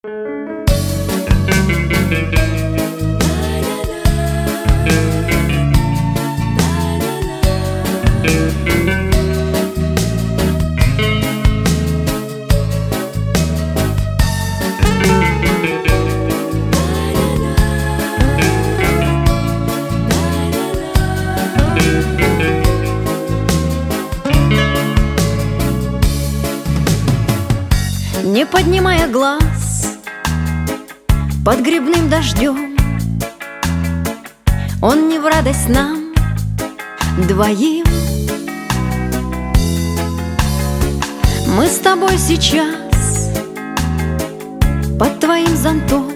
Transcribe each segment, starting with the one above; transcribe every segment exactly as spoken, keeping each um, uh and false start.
Не поднимая глаз под грибным дождем, он не в радость нам двоим. Мы с тобой сейчас под твоим зонтом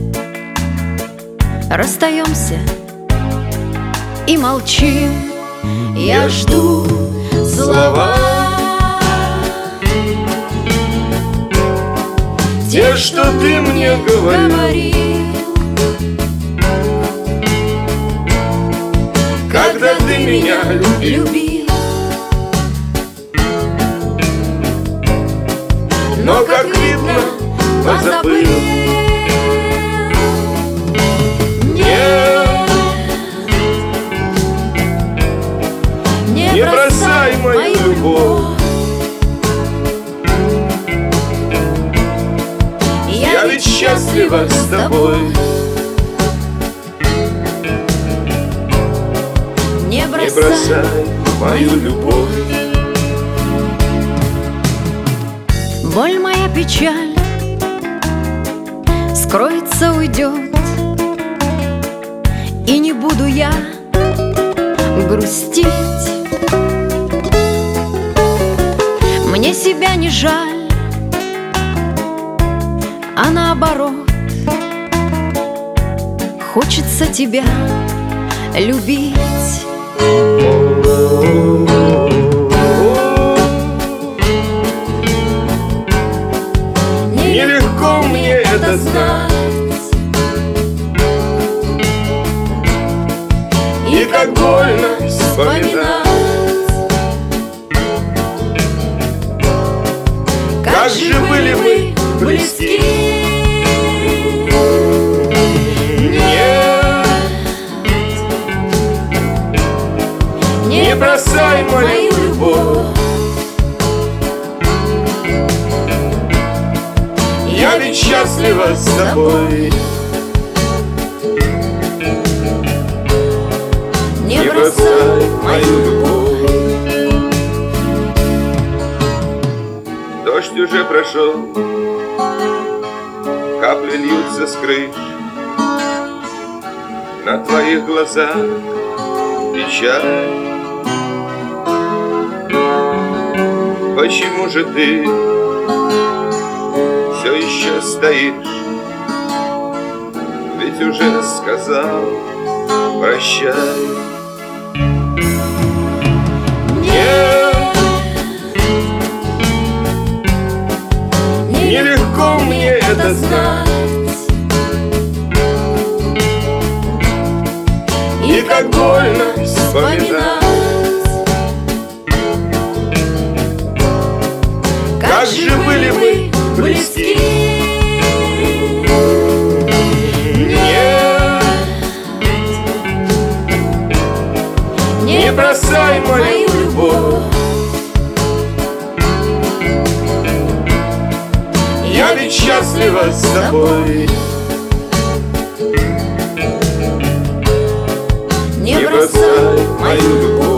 расстаемся и молчим. Я жду слова, те, что ты мне говорил, говорил, когда ты меня любил. любил. Но, как видно, позабыл. Нет, не бросай мою любовь. Я ведь счастлива с тобой. Не Не бросай, бросай мою любовь. боль моя, печаль скроется, уйдет, и не буду я грустить. Мне себя не жаль, а наоборот, хочется тебя любить. Нелегко мне это знать, и как больно вспоминать, как же были мы близки. Нет, не бросай мою любовь. Я ведь счастлива с тобой. Не Не бросай бросай мою любовь. Дождь уже прошел, капли льются с крыш, на твоих глазах печаль. Почему же ты все еще стоишь? Ведь уже сказал прощай. Нет, нелегко мне это знать, и как больно вспоминать, как же были мы близки. Нет, не бросай мою любовь. Я ведь счастлива с тобой. Не Не бросай бросай мою мою любовь.